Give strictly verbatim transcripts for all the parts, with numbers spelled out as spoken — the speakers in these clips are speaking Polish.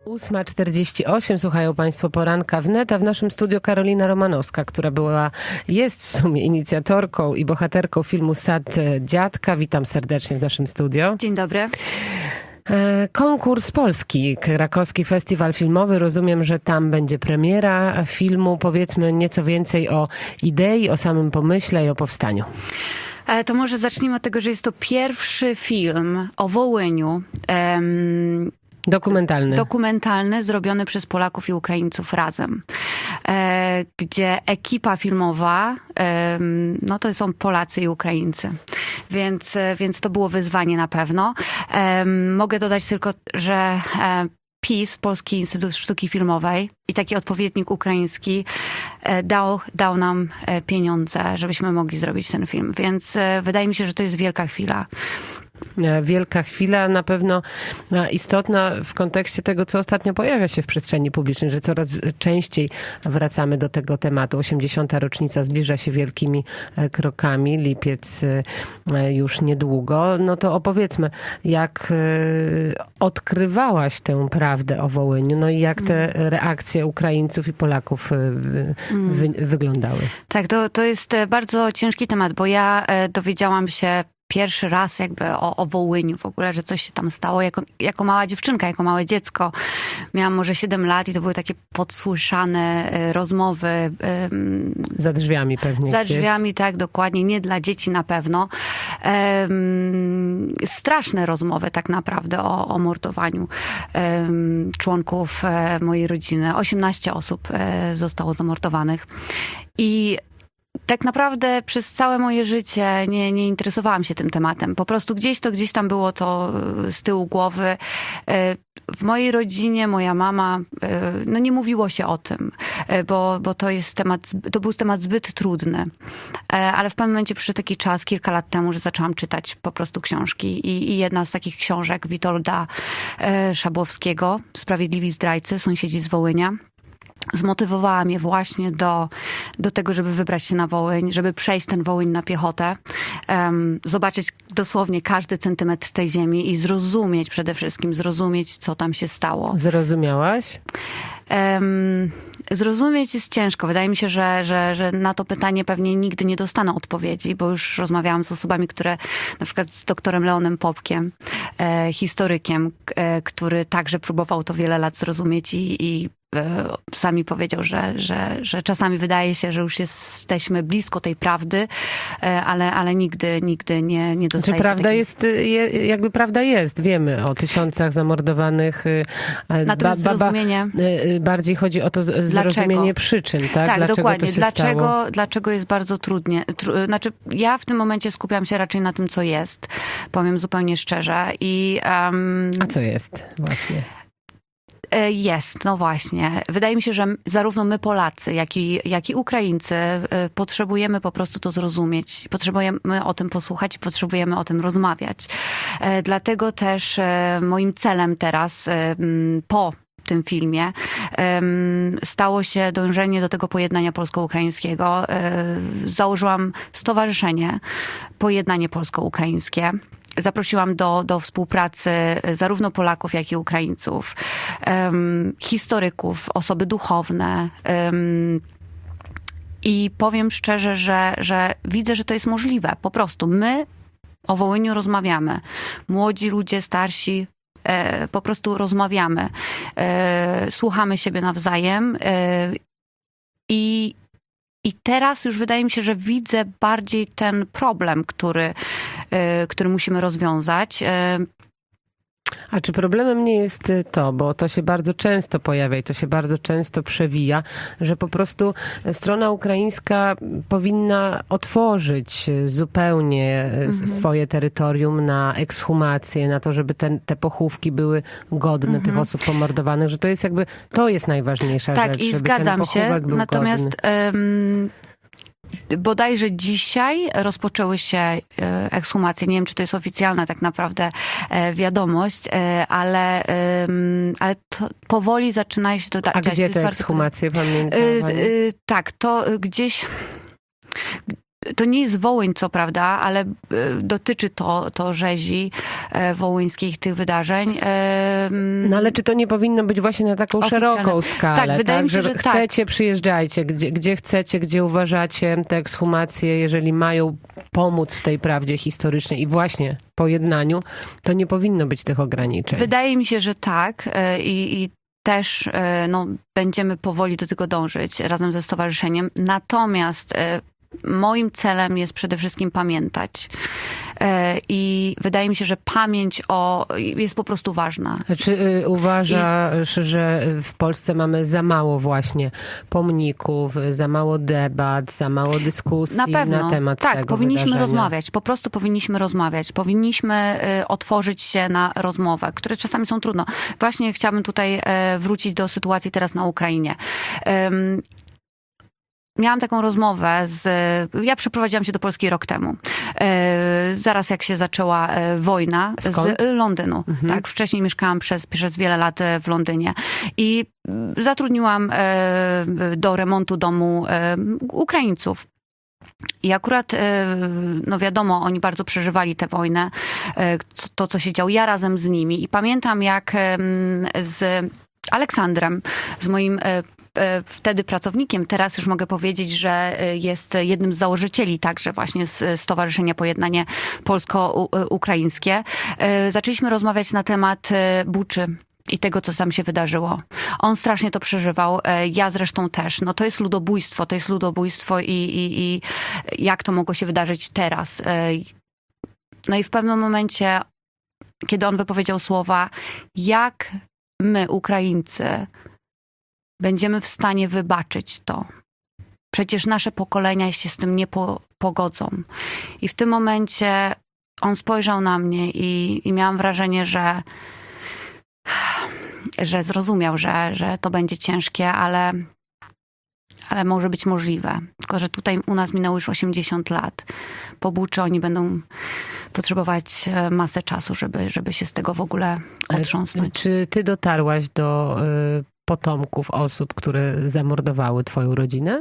ósma czterdzieści osiem, słuchają Państwo Poranka Wnet, a w naszym studiu Karolina Romanowska, która była, jest w sumie inicjatorką i bohaterką filmu Sad Dziadka. Witam serdecznie w naszym studio. Dzień dobry. Konkurs Polski, Krakowski Festiwal Filmowy. Rozumiem, że tam będzie premiera filmu. Powiedzmy nieco więcej o idei, o samym pomyśle i o powstaniu. To może zacznijmy od tego, że jest to pierwszy film o Wołyniu. Um, Dokumentalny. Dokumentalny, zrobiony przez Polaków i Ukraińców razem. E, gdzie ekipa filmowa, e, no to są Polacy i Ukraińcy. Więc, więc to było wyzwanie na pewno. E, mogę dodać tylko, że e, PiS, Polski Instytut Sztuki Filmowej i taki odpowiednik ukraiński e, dał, dał nam e, pieniądze, żebyśmy mogli zrobić ten film. Więc e, wydaje mi się, że to jest wielka chwila. Wielka chwila, na pewno istotna w kontekście tego, co ostatnio pojawia się w przestrzeni publicznej, że coraz częściej wracamy do tego tematu. osiemdziesiąta rocznica zbliża się wielkimi krokami, lipiec już niedługo. No to opowiedzmy, jak odkrywałaś tę prawdę o Wołyniu, no i jak te reakcje Ukraińców i Polaków wy, wyglądały. Tak, to, to jest bardzo ciężki temat, bo ja dowiedziałam się pierwszy raz jakby o, o Wołyniu w ogóle, że coś się tam stało jako, jako mała dziewczynka, jako małe dziecko. Miałam może siedem lat i to były takie podsłyszane y, rozmowy. Y, za drzwiami pewnie. Za gdzieś. drzwiami, tak, dokładnie. Nie dla dzieci na pewno. Y, straszne rozmowy tak naprawdę o, o mordowaniu y, członków y, mojej rodziny. osiemnaście osób y, zostało zamordowanych. I tak naprawdę przez całe moje życie nie, nie interesowałam się tym tematem. Po prostu gdzieś to, gdzieś tam było to z tyłu głowy. W mojej rodzinie moja mama, no nie mówiło się o tym, bo, bo to jest temat, to był temat zbyt trudny. Ale w pewnym momencie przyszedł taki czas, kilka lat temu, że zaczęłam czytać po prostu książki. I, i jedna z takich książek Witolda Szabłowskiego, Sprawiedliwi zdrajcy, sąsiedzi z Wołynia, zmotywowała mnie właśnie do, do tego, żeby wybrać się na Wołyń, żeby przejść ten Wołyń na piechotę, um, zobaczyć dosłownie każdy centymetr tej ziemi i zrozumieć przede wszystkim, zrozumieć, co tam się stało. Zrozumiałaś? Um, zrozumieć jest ciężko. Wydaje mi się, że, że, że na to pytanie pewnie nigdy nie dostanę odpowiedzi, bo już rozmawiałam z osobami, które, na przykład z doktorem Leonem Popkiem, e, historykiem, e, który także próbował to wiele lat zrozumieć i, i sami powiedział, że, że, że czasami wydaje się, że już jesteśmy blisko tej prawdy, ale, ale nigdy, nigdy nie, nie dostaje Czy prawda takiej... jest, jakby prawda jest, wiemy o tysiącach zamordowanych. Natomiast ba, ba, zrozumienie... Bardziej chodzi o to zrozumienie Dlaczego? przyczyn, tak? Tak, dlaczego dokładnie. To się dlaczego, stało? dlaczego jest bardzo trudnie. Tru, znaczy, ja w tym momencie skupiam się raczej na tym, co jest. Powiem zupełnie szczerze. I, um... A co jest właśnie? Jest, no właśnie. Wydaje mi się, że zarówno my Polacy, jak i, jak i Ukraińcy potrzebujemy po prostu to zrozumieć. Potrzebujemy o tym posłuchać i potrzebujemy o tym rozmawiać. Dlatego też moim celem teraz po tym filmie stało się dążenie do tego pojednania polsko-ukraińskiego. Założyłam stowarzyszenie Pojednanie Polsko-Ukraińskie. Zaprosiłam do, do współpracy zarówno Polaków, jak i Ukraińców, um, historyków, osoby duchowne. Um, I powiem szczerze, że, że widzę, że to jest możliwe. Po prostu my o Wołyniu rozmawiamy. Młodzi ludzie, starsi, e, po prostu rozmawiamy. E, słuchamy siebie nawzajem. E, I I teraz już wydaje mi się, że widzę bardziej ten problem, który, który musimy rozwiązać. A czy problemem nie jest to, bo to się bardzo często pojawia i to się bardzo często przewija, że po prostu strona ukraińska powinna otworzyć zupełnie mhm. swoje terytorium na ekshumację, na to, żeby ten, te pochówki były godne mhm. tych osób pomordowanych, że to jest jakby, to jest najważniejsza tak, rzecz, i żeby zgadzam ten pochówek się, był natomiast godny. Um... Bodajże dzisiaj rozpoczęły się ekshumacje. Nie wiem, czy to jest oficjalna tak naprawdę wiadomość, ale, ale to powoli zaczyna się to dać. A gdzie te ekshumacje, pamiętam? Tak, to gdzieś... to nie jest Wołyń, co prawda, ale dotyczy to, to rzezi wołyńskich, tych wydarzeń. No ale czy to nie powinno być właśnie na taką szeroką skalę? Tak, wydaje tak? mi się, że, że chcecie, tak. przyjeżdżajcie, gdzie, gdzie chcecie, gdzie uważacie te ekshumacje, jeżeli mają pomóc w tej prawdzie historycznej i właśnie pojednaniu, to nie powinno być tych ograniczeń. Wydaje mi się, że tak i, i też no, będziemy powoli do tego dążyć razem ze stowarzyszeniem. Natomiast moim celem jest przede wszystkim pamiętać. I wydaje mi się, że pamięć o, jest po prostu ważna. Czy y, uważasz, I... że w Polsce mamy za mało właśnie pomników, za mało debat, za mało dyskusji na, pewno. na temat tak, tego Tak, powinniśmy wydarzenia. rozmawiać. Po prostu powinniśmy rozmawiać. Powinniśmy y, otworzyć się na rozmowę, które czasami są trudne. Właśnie chciałabym tutaj y, wrócić do sytuacji teraz na Ukrainie. Um, Miałam taką rozmowę z... Ja przeprowadziłam się do Polski rok temu. E, zaraz jak się zaczęła e, wojna. Skąd? Z Londynu. Mhm. Tak, wcześniej mieszkałam przez, przez wiele lat w Londynie. I zatrudniłam e, do remontu domu e, Ukraińców. I akurat, no wiadomo, oni bardzo przeżywali tę wojnę, to co się działo, ja razem z nimi. I pamiętam jak z Aleksandrem, z moim wtedy pracownikiem, teraz już mogę powiedzieć, że jest jednym z założycieli także właśnie z Stowarzyszenia Pojednanie Polsko-Ukraińskie. Zaczęliśmy rozmawiać na temat Buczy i tego, co tam się wydarzyło. On strasznie to przeżywał, ja zresztą też. No to jest ludobójstwo, to jest ludobójstwo i, i, i jak to mogło się wydarzyć teraz. No i w pewnym momencie, kiedy on wypowiedział słowa, jak my, Ukraińcy, będziemy w stanie wybaczyć to. Przecież nasze pokolenia się z tym nie po, pogodzą. I w tym momencie on spojrzał na mnie i, i miałam wrażenie, że że zrozumiał, że, że to będzie ciężkie, ale, ale może być możliwe. Tylko że tutaj u nas minęło już osiemdziesiąt lat. Po Buczy oni będą potrzebować masę czasu, żeby, żeby się z tego w ogóle otrząsnąć. Czy ty dotarłaś do y, potomków osób, które zamordowały twoją rodzinę?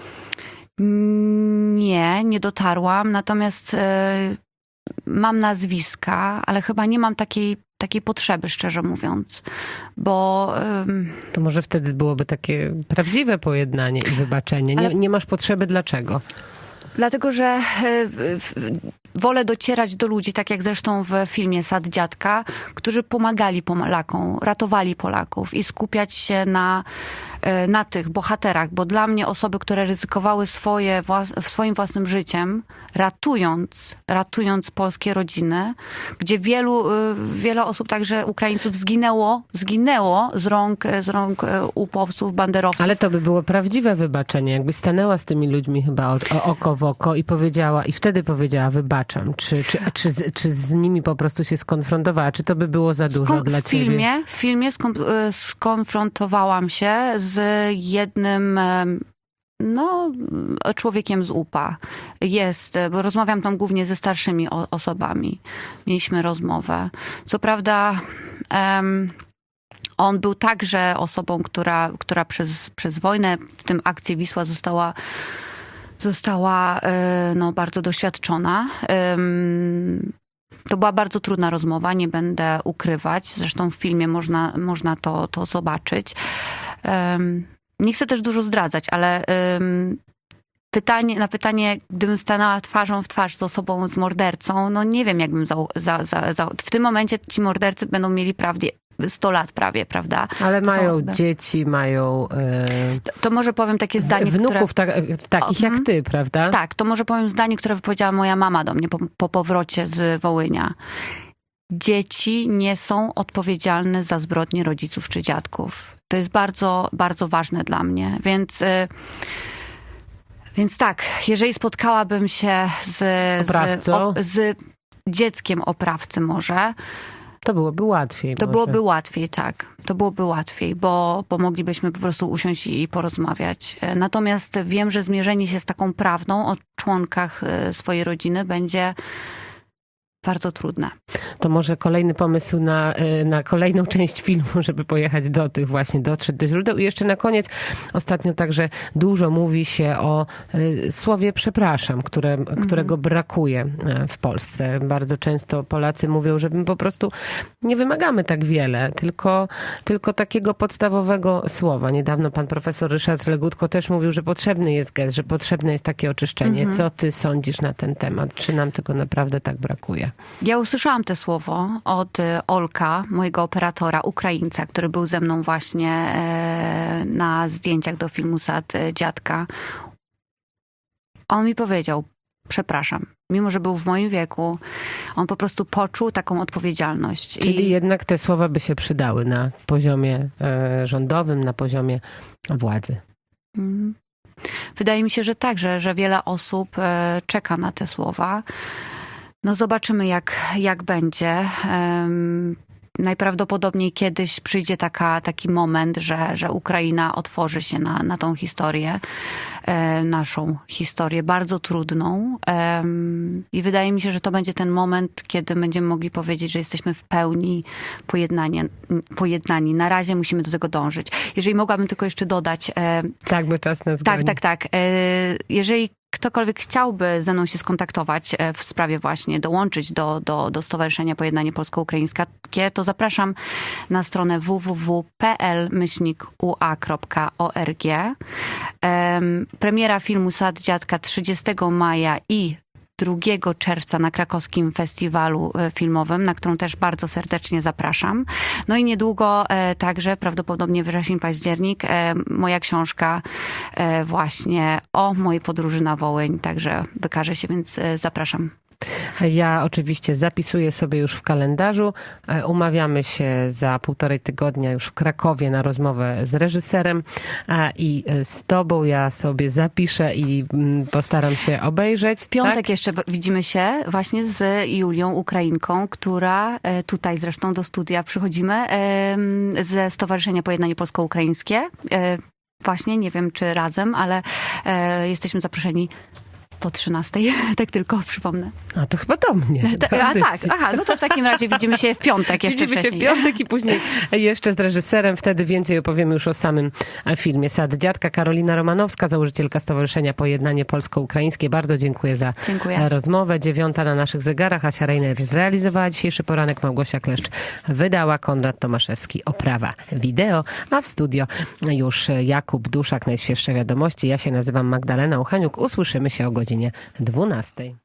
Nie, nie dotarłam. Natomiast y, mam nazwiska, ale chyba nie mam takiej takiej potrzeby, szczerze mówiąc, bo... Um... To może wtedy byłoby takie prawdziwe pojednanie i wybaczenie. Ale... Nie, nie masz potrzeby dlaczego? Dlatego, że wolę docierać do ludzi, tak jak zresztą w filmie Sad Dziadka, którzy pomagali Polakom, ratowali Polaków i skupiać się na, na tych bohaterach, bo dla mnie osoby, które ryzykowały swoje, w swoim własnym życiem, ratując, ratując polskie rodziny, gdzie wielu, wiele osób, także Ukraińców zginęło, zginęło z rąk, z rąk upowców, banderowców. Ale to by było prawdziwe wybaczenie, jakby stanęła z tymi ludźmi chyba o, o oko w oko i powiedziała, i wtedy powiedziała wybaczam, czy, czy, czy, z, czy z nimi po prostu się skonfrontowała, czy to by było za dużo Skon- dla w filmie, ciebie? W filmie skon- skonfrontowałam się z jednym no, człowiekiem z U P A. Jest, bo rozmawiam tam głównie ze starszymi o- osobami. Mieliśmy rozmowę. Co prawda um, on był także osobą, która, która przez, przez wojnę, w tym akcji Wisła, została została no, bardzo doświadczona. To była bardzo trudna rozmowa, nie będę ukrywać. Zresztą w filmie można, można to, to zobaczyć. Nie chcę też dużo zdradzać, ale pytanie, na pytanie, gdybym stanęła twarzą w twarz z osobą, z mordercą, no nie wiem, jakbym za, za, za, za... W tym momencie ci mordercy będą mieli prawie sto lat prawie, prawda? Ale to mają dzieci, mają... Yy, to, to może powiem takie zdanie, wnuków które... ta, takich o, jak ty, prawda? Tak, to może powiem zdanie, które wypowiedziała moja mama do mnie po, po powrocie z Wołynia. Dzieci nie są odpowiedzialne za zbrodnie rodziców czy dziadków. To jest bardzo, bardzo ważne dla mnie, więc... Yy, Więc tak, jeżeli spotkałabym się z, z, o, z dzieckiem oprawcy może... To byłoby łatwiej. To może. byłoby łatwiej, tak. To byłoby łatwiej, bo, bo moglibyśmy po prostu usiąść i porozmawiać. Natomiast wiem, że zmierzenie się z taką prawdą o członkach swojej rodziny będzie, bardzo trudne. To może kolejny pomysł na, na kolejną część filmu, żeby pojechać do tych właśnie, dotrzeć do źródeł. I jeszcze na koniec, ostatnio także dużo mówi się o słowie przepraszam, które, mhm. którego brakuje w Polsce. Bardzo często Polacy mówią, że my po prostu nie wymagamy tak wiele, tylko, tylko takiego podstawowego słowa. Niedawno pan profesor Ryszard Legutko też mówił, że potrzebny jest gest, że potrzebne jest takie oczyszczenie. Mhm. Co ty sądzisz na ten temat? Czy nam tego naprawdę tak brakuje? Ja usłyszałam to słowo od Olka, mojego operatora, Ukraińca, który był ze mną właśnie na zdjęciach do filmu Sad Dziadka. On mi powiedział, przepraszam, mimo że był w moim wieku, on po prostu poczuł taką odpowiedzialność. Czyli I... jednak te słowa by się przydały na poziomie rządowym, na poziomie władzy. Mhm. Wydaje mi się, że tak, że, że wiele osób czeka na te słowa. No zobaczymy, jak, jak będzie. Um, najprawdopodobniej kiedyś przyjdzie taka, taki moment, że, że Ukraina otworzy się na, na tą historię, e, naszą historię, bardzo trudną. E, I wydaje mi się, że to będzie ten moment, kiedy będziemy mogli powiedzieć, że jesteśmy w pełni pojednani. pojednani. Na razie musimy do tego dążyć. Jeżeli mogłabym tylko jeszcze dodać... E, tak, bo czas nas goni. Tak, tak, tak. E, jeżeli ktokolwiek chciałby ze mną się skontaktować w sprawie właśnie dołączyć do, do, do Stowarzyszenia Pojednanie Polsko-Ukraińskie, to zapraszam na stronę w w w kropka p l myślnik u a kropka org. Um, premiera filmu Sad Dziadka trzydziestego maja i drugiego czerwca na krakowskim festiwalu filmowym, na którą też bardzo serdecznie zapraszam. No i niedługo e, także, prawdopodobnie wrzesień, październik, e, moja książka e, właśnie o mojej podróży na Wołyń, także wykaże się, więc e, zapraszam. Ja oczywiście zapisuję sobie już w kalendarzu. Umawiamy się za półtorej tygodnia już w Krakowie na rozmowę z reżyserem i z tobą. Ja sobie zapiszę i postaram się obejrzeć. W piątek tak? jeszcze widzimy się właśnie z Julią, Ukrainką, która tutaj zresztą do studia przychodzimy ze Stowarzyszenia Pojednanie Polsko-Ukraińskie. Właśnie, nie wiem czy razem, ale jesteśmy zaproszeni po trzynastej, tak tylko przypomnę. A to chyba do mnie. Do A tak, aha, no to w takim razie widzimy się w piątek jeszcze widzimy wcześniej. Widzimy się w piątek i później jeszcze z reżyserem. Wtedy więcej opowiemy już o samym filmie Sad Dziadka. Karolina Romanowska, założycielka Stowarzyszenia Pojednanie Polsko-Ukraińskie. Bardzo dziękuję za dziękuję. rozmowę. Dziewiąta na naszych zegarach. Asia Reiner zrealizowała dzisiejszy poranek. Małgosia Kleszcz wydała. Konrad Tomaszewski oprawa wideo. A w studio już Jakub Duszak, najświeższe wiadomości. Ja się nazywam Magdalena Uchaniuk. Usłyszymy się o godzinie dwunastej.